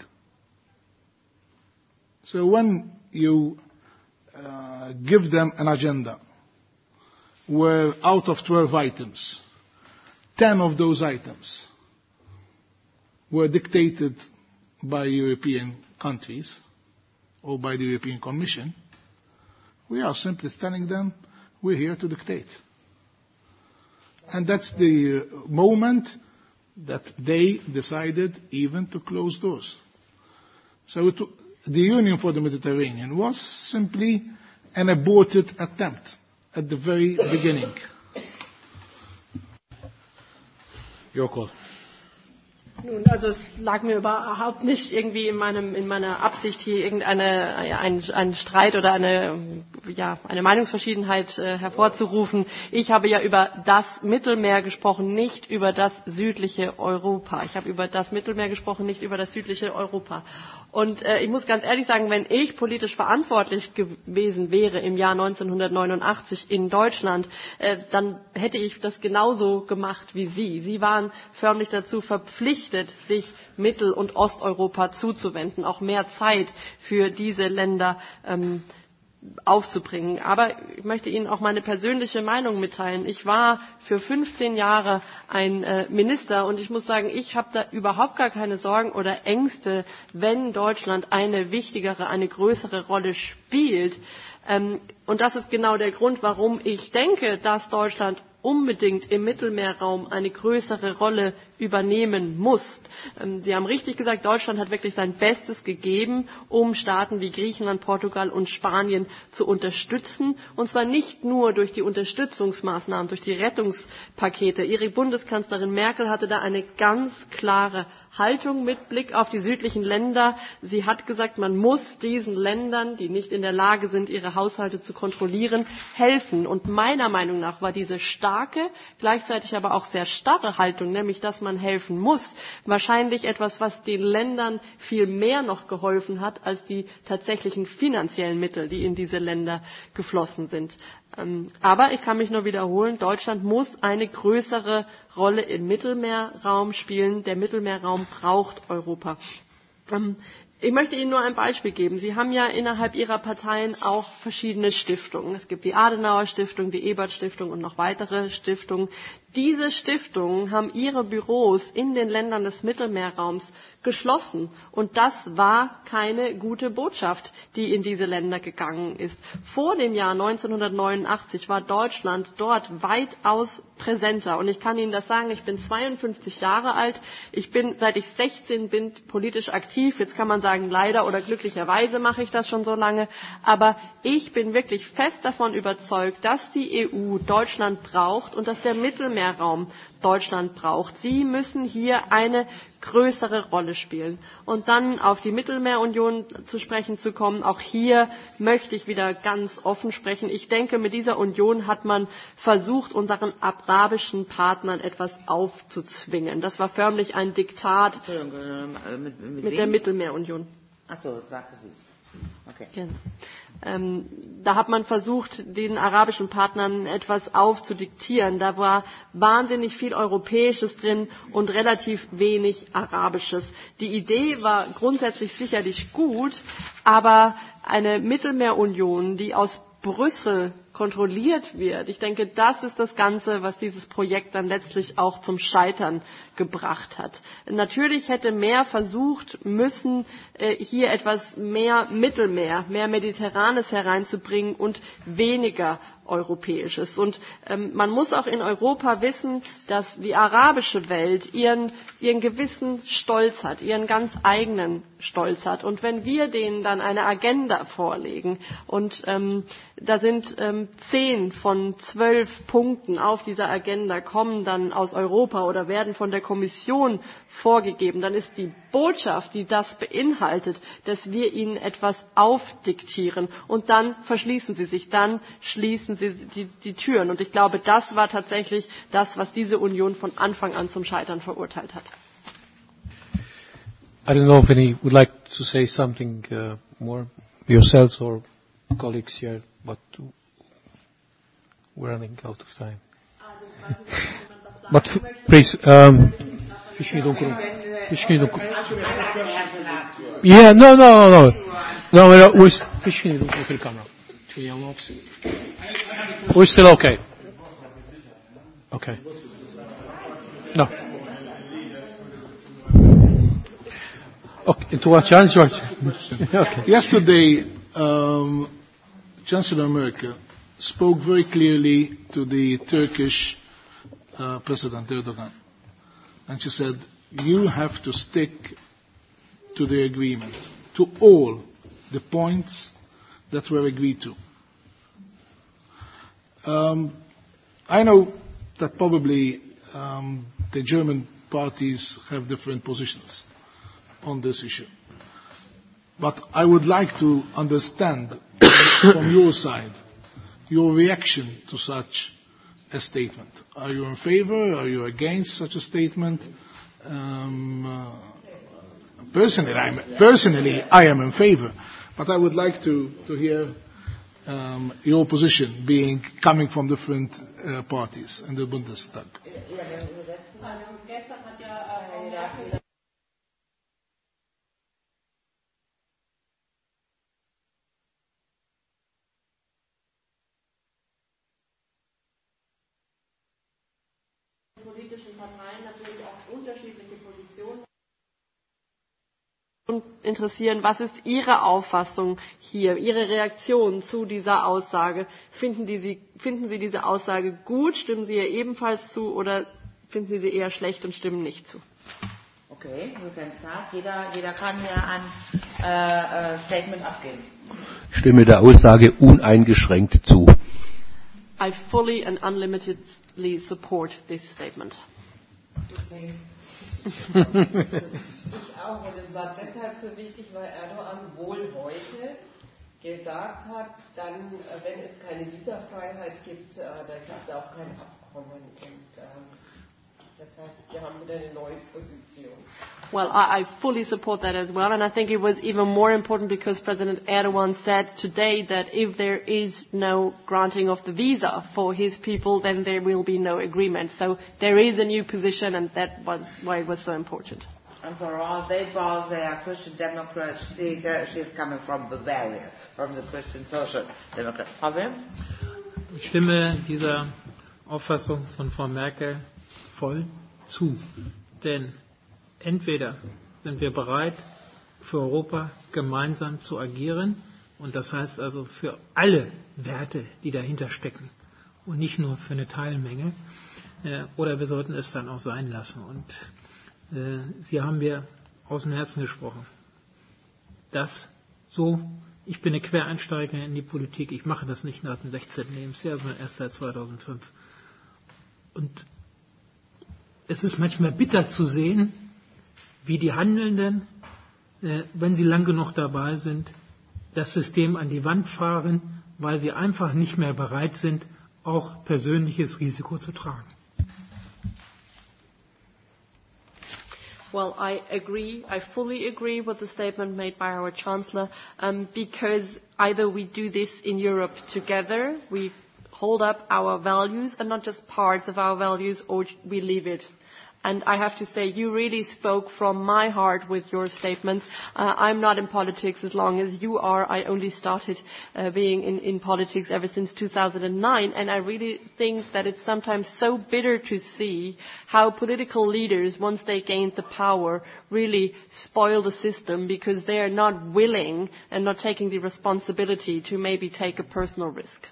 So when you give them an agenda where out of 12 items, 10 of those items were dictated by European countries or by the European Commission, we are simply telling them we're here to dictate. And that's the moment that they decided even to close doors. So the Union for the Mediterranean was simply an aborted attempt at the very beginning. Your call. Nun, also es lag mir überhaupt nicht irgendwie in meiner Absicht, hier einen Streit oder eine Meinungsverschiedenheit hervorzurufen. Ich habe ja über das Mittelmeer gesprochen, nicht über das südliche Europa. Ich habe über das Mittelmeer gesprochen, nicht über das südliche Europa. Und ich muss ganz ehrlich sagen, wenn ich politisch verantwortlich gewesen wäre im Jahr 1989 in Deutschland, dann hätte ich das genauso gemacht wie Sie. Sie waren förmlich dazu verpflichtet, sich Mittel- und Osteuropa zuzuwenden, auch mehr Zeit für diese Länder aufzubringen. Aber ich möchte Ihnen auch meine persönliche Meinung mitteilen. Ich war für 15 Jahre ein Minister und ich muss sagen, ich habe da überhaupt gar keine Sorgen oder Ängste, wenn Deutschland eine wichtigere, eine größere Rolle spielt. Und das ist genau der Grund, warum ich denke, dass Deutschland unbedingt im Mittelmeerraum eine größere Rolle übernehmen muss. Sie haben richtig gesagt, Deutschland hat wirklich sein Bestes gegeben, um Staaten wie Griechenland, Portugal und Spanien zu unterstützen. Und zwar nicht nur durch die Unterstützungsmaßnahmen, durch die Rettungspakete. Ihre Bundeskanzlerin Merkel hatte da eine ganz klare Haltung mit Blick auf die südlichen Länder. Sie hat gesagt, man muss diesen Ländern, die nicht in der Lage sind, ihre Haushalte zu kontrollieren, helfen. Und meiner Meinung nach war diese starke, gleichzeitig aber auch sehr starre Haltung, nämlich dass man helfen muss, wahrscheinlich etwas, was den Ländern viel mehr noch geholfen hat, als die tatsächlichen finanziellen Mittel, die in diese Länder geflossen sind. Aber ich kann mich nur wiederholen, Deutschland muss eine größere Rolle im Mittelmeerraum spielen. Der Mittelmeerraum braucht Europa. Ich möchte Ihnen nur ein Beispiel geben. Sie haben ja innerhalb Ihrer Parteien auch verschiedene Stiftungen. Es gibt die Adenauer Stiftung, die Ebert Stiftung und noch weitere Stiftungen. Diese Stiftungen haben ihre Büros in den Ländern des Mittelmeerraums geschlossen. Und das war keine gute Botschaft, die in diese Länder gegangen ist. Vor dem Jahr 1989 war Deutschland dort weitaus präsenter. Und ich kann Ihnen das sagen, ich bin 52 Jahre alt. Ich bin, seit ich 16 bin, politisch aktiv. Jetzt kann man sagen, leider oder glücklicherweise mache ich das schon so lange. Aber ich bin wirklich fest davon überzeugt, dass die EU Deutschland braucht und dass der Mittelmeerraum Deutschland braucht. Sie müssen hier eine größere Rolle spielen. Und dann auf die Mittelmeerunion zu sprechen zu kommen, auch hier möchte ich wieder ganz offen sprechen. Ich denke, mit dieser Union hat man versucht, unseren arabischen Partnern etwas aufzuzwingen. Das war förmlich ein Diktat mit der Mittelmeerunion. Ach so, sagte Sie es. Okay. Genau. Da hat man versucht, den arabischen Partnern etwas aufzudiktieren. Da war wahnsinnig viel Europäisches drin und relativ wenig Arabisches. Die Idee war grundsätzlich sicherlich gut, aber eine Mittelmeerunion, die aus Brüssel kontrolliert wird. Ich denke, das ist das Ganze, was dieses Projekt dann letztlich auch zum Scheitern gebracht hat. Natürlich hätte mehr versucht müssen, hier etwas mehr Mittelmeer, mehr Mediterranes hereinzubringen und weniger Europäisches. Und man muss auch in Europa wissen, dass die arabische Welt ihren gewissen Stolz hat, ihren ganz eigenen Stolz hat. Und wenn wir denen dann eine Agenda vorlegen und da sind 10 von 12 Punkten auf dieser Agenda kommen dann aus Europa oder werden von der Kommission vorgegeben, dann ist die Botschaft, die das beinhaltet, dass wir ihnen etwas aufdiktieren und dann verschließen sie sich, dann schließen sie die Türen. Und ich glaube, das war tatsächlich das, was diese Union von Anfang an zum Scheitern verurteilt hat. I don't know if any would like to say something more yourselves or colleagues here, but we're running out of time. But please, yeah, no. We're still okay. Okay. No. Okay, to what chance, George? Okay. Yesterday, Chancellor Merkel spoke very clearly to the Turkish President Erdogan. And she said, you have to stick to the agreement, to all the points that were agreed to. I know that probably the German parties have different positions on this issue. But I would like to understand from your side your reaction to such a statement. Are you in favor? Are you against such a statement? Personally, I am in favor. But I would like to hear your position coming from different parties in the Bundestag. Politischen Parteien natürlich auch unterschiedliche Positionen und interessieren, was ist Ihre Auffassung hier, Ihre Reaktion zu dieser Aussage? Finden Sie diese Aussage gut, stimmen Sie ihr ebenfalls zu oder finden Sie sie eher schlecht und stimmen nicht zu? Okay, wir können start. Jeder kann hier ein Statement abgeben. Ich stimme der Aussage uneingeschränkt zu. I fully and unlimitedly support this statement. Ich auch, und es war deshalb so wichtig, weil Erdogan wohl heute gesagt hat, dann, wenn es keine Visafreiheit gibt, dann gibt es auch kein Abkommen. Und das heißt, wir haben wieder eine neue Position. Well, I fully support that as well, and I think it was even more important because President Erdogan said today that if there is no granting of the visa for his people, then there will be no agreement. So there is a new position, and that was why it was so important. And for all they are Christian Democrats. She is coming from Bavaria, from the Christian Social Democrats. Ich stimme dieser Auffassung von Frau Merkel voll zu. Denn entweder sind wir bereit, für Europa gemeinsam zu agieren, und das heißt also für alle Werte, die dahinter stecken und nicht nur für eine Teilmenge, oder wir sollten es dann auch sein lassen. Und Sie haben mir aus dem Herzen gesprochen. Ich bin eine Quereinsteigerin in die Politik, ich mache das nicht nach dem 16. Lebensjahr, sondern erst seit 2005. Und es ist manchmal bitter zu sehen, wie die Handelnden, wenn sie lang genug dabei sind, das System an die Wand fahren, weil sie einfach nicht mehr bereit sind, auch persönliches Risiko zu tragen. Well, I agree. I fully agree with the statement made by our Chancellor, because either we do this in Europe together, we hold up our values and not just parts of our values, or we leave it. And I have to say, you really spoke from my heart with your statements. I'm not in politics as long as you are. I only started being in politics ever since 2009. And I really think that it's sometimes so bitter to see how political leaders, once they gain the power, really spoil the system because they are not willing and not taking the responsibility to maybe take a personal risk.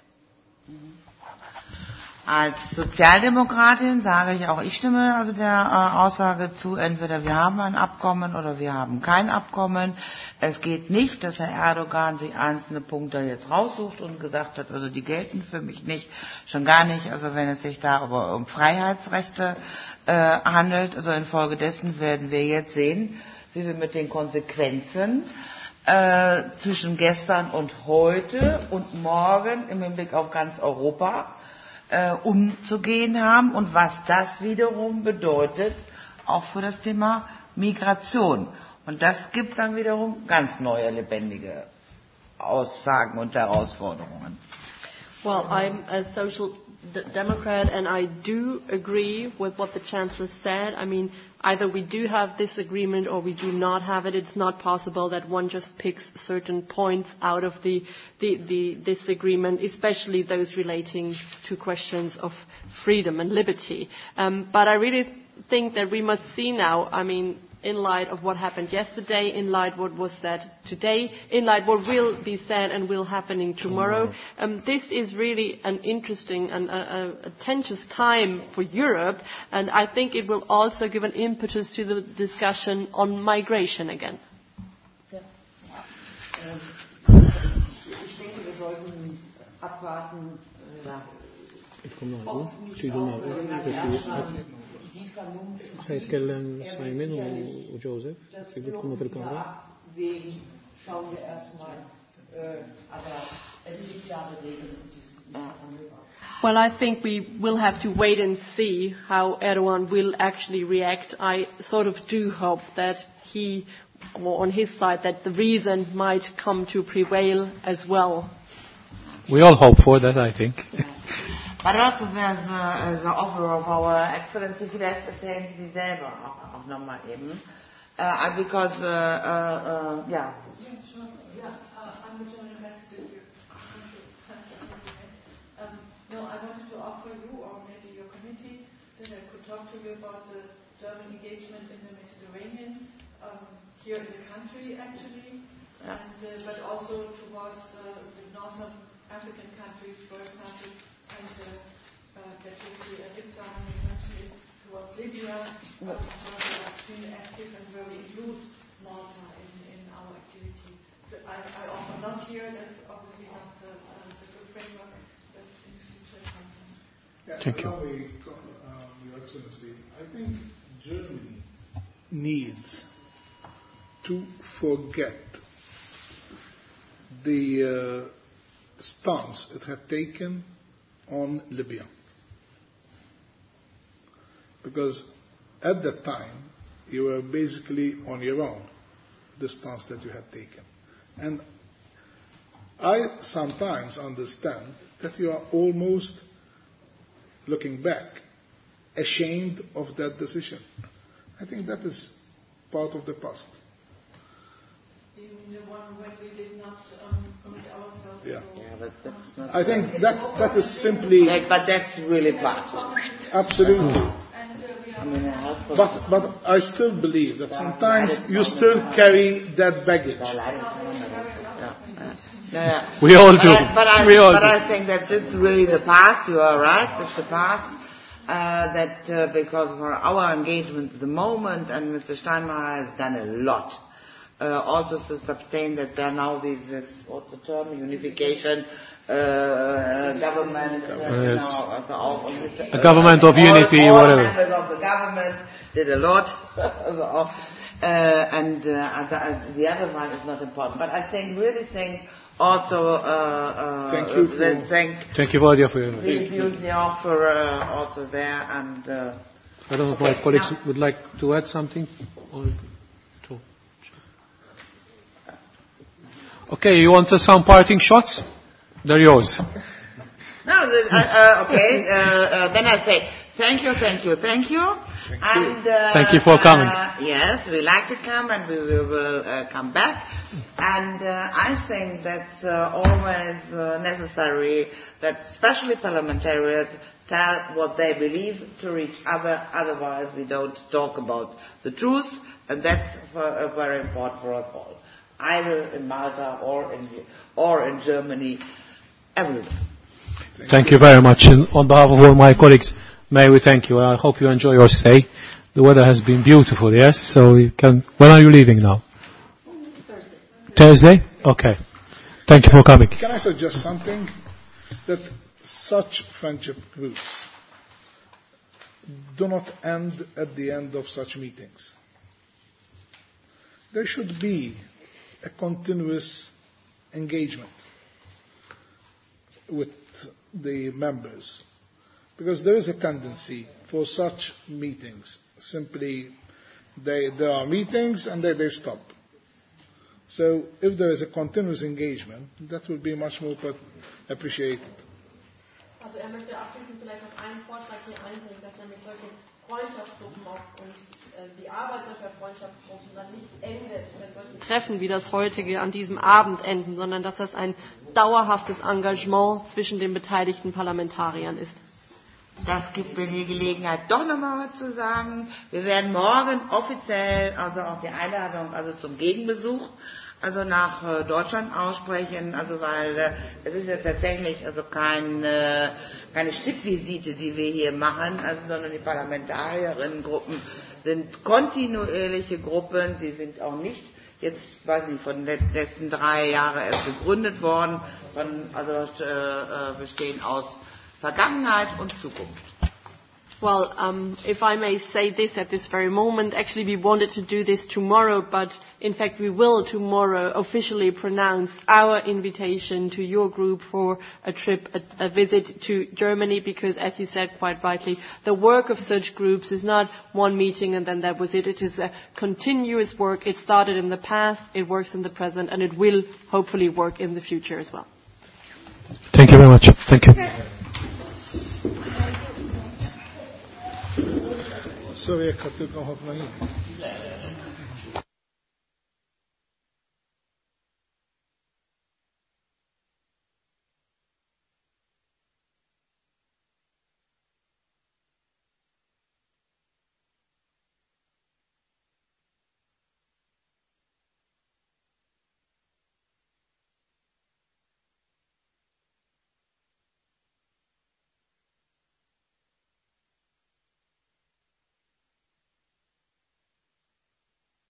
Als Sozialdemokratin sage ich auch, ich stimme also der Aussage zu, entweder wir haben ein Abkommen oder wir haben kein Abkommen. Es geht nicht, dass Herr Erdogan sich einzelne Punkte jetzt raussucht und gesagt hat, also die gelten für mich nicht, schon gar nicht, also wenn es sich da aber um Freiheitsrechte handelt. Also infolgedessen werden wir jetzt sehen, wie wir mit den Konsequenzen zwischen gestern und heute und morgen im Hinblick auf ganz Europa umzugehen haben und was das wiederum bedeutet, auch für das Thema Migration. Und das gibt dann wiederum ganz neue, lebendige Aussagen und Herausforderungen. Well, I'm a social Democrat and I do agree with what the Chancellor said. I mean, either we do have this agreement or we do not have it. It's not possible that one just picks certain points out of this agreement, especially those relating to questions of freedom and liberty. But I really think that we must see now, I mean, in light of what happened yesterday, in light of what was said today, in light of what will be said and will happening tomorrow. This is really an interesting and a tenuous time for Europe, and I think it will also give an impetus to the discussion on migration again. Ich denke, wir sollten abwarten. هيتكلم سايمون وجوزيف يقولكم في الكاميرا. Schauen wir erstmal, aber es gibt klare Regeln. Well, I think we will have to wait and see how Erdogan will actually react. I sort of do hope that he, or on his side, that the reason might come to prevail as well. We all hope for that, I think. But also there's the offer of our Excellency, vielleicht erzählen Sie selber auch nochmal eben. Because, yeah. Yeah, sure. I'm the German ambassador here. No, I wanted to offer you, or maybe your committee, that I could talk to you about the German engagement in the Mediterranean, here in the country actually, and but also towards the Northern African countries, for example, and the activity at Ipsam country towards Libya, where we are extremely active and where we include Malta in our activities. But I offer not here, that's obviously not the good framework, but in the future something. Yeah, Thank you. Your Excellency, I think Germany needs to forget the stance it had taken on Libya. Because at that time, you were basically on your own, the stance that you had taken. And I sometimes understand that you are almost, looking back, ashamed of that decision. I think that is part of the past. You mean the one when we did not commit ourselves? Yeah. But that's not. I think that is simply. But that's really past. Absolutely. But I still believe that sometimes you still carry that baggage. We all do. But I think that it's really the past. You are right. It's the past. That because of our engagement at the moment, and Mr. Steinmeier has done a lot. Also to sustain that there are now this what's the term, unification government. A government of unity, all whatever. members of the government did a lot. And the other one is not important. But I think also thank you for the offer. the offer also there, and I don't know if my colleagues would like to add something. Okay, you want some parting shots? They're yours. No, okay. Then I say thank you. Thank And you for coming. Yes, we like to come, and we will come back. And I think that's always necessary that especially parliamentarians tell what they believe to each other. Otherwise, we don't talk about the truth, and that's very important for us all, either in Malta or in Germany, everywhere. Thank you very much. And on behalf of all my colleagues, may we thank you. I hope you enjoy your stay. The weather has been beautiful, yes? So you can. When are you leaving now? Thursday? Okay. Thank you for coming. Can I suggest something? That such friendship groups do not end at the end of such meetings. There should be a continuous engagement with the members, because there is a tendency for such meetings simply there are meetings and they stop. So if there is a continuous engagement, that will be much more appreciated. Also möchte abschließend vielleicht noch einen Vorschlag hier einbringen, dass nämlich solche Freundschaftsgruppen und die Arbeit solcher Freundschaftsgruppen dann nicht endet, wenn solche Treffen wie das heutige an diesem Abend enden, sondern dass das ein dauerhaftes Engagement zwischen den beteiligten Parlamentariern ist. Das gibt mir die Gelegenheit, doch nochmal was zu sagen. Wir werden morgen offiziell also auch die Einladung zum Gegenbesuch nach Deutschland aussprechen, weil es ist ja tatsächlich keine Stippvisite, die wir hier machen, sondern die Parlamentarierinnengruppen sind kontinuierliche Gruppen, sie sind auch nicht jetzt, von den letzten 3 Jahren erst gegründet worden, bestehen aus Vergangenheit und Zukunft. Well, if I may say this at this very moment, actually we wanted to do this tomorrow, but in fact we will tomorrow officially pronounce our invitation to your group for a trip, a visit to Germany, because as you said quite rightly, the work of such groups is not one meeting and then that was it. It is a continuous work. It started in the past, it works in the present, and it will hopefully work in the future as well. Thank you very much. Thank you. Szövéket tudok hallani.